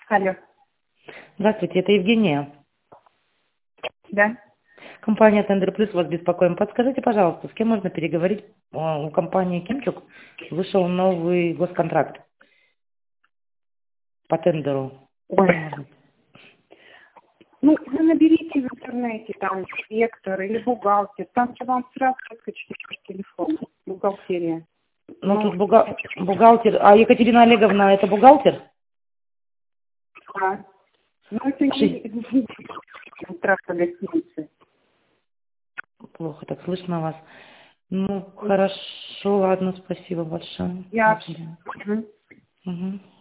Алло. Здравствуйте, это Евгения. Да. Компания Тендер Плюс вас беспокоим. Подскажите, пожалуйста, с кем можно переговорить? У компании Кимчук вышел новый госконтракт по тендеру. С Ой. кем можно? Ну, вы наберите в интернете там инспектор или бухгалтер. Там же вам сразу выскочит телефон. Бухгалтерия. Ну, Ну, тут бухгалтер. А Екатерина Олеговна, это бухгалтер? да. Ну, это не контракт по гостинице. Плохо так слышно вас. Ну, хорошо, ладно, спасибо большое. Я... До свидания. Мгм. Мгм.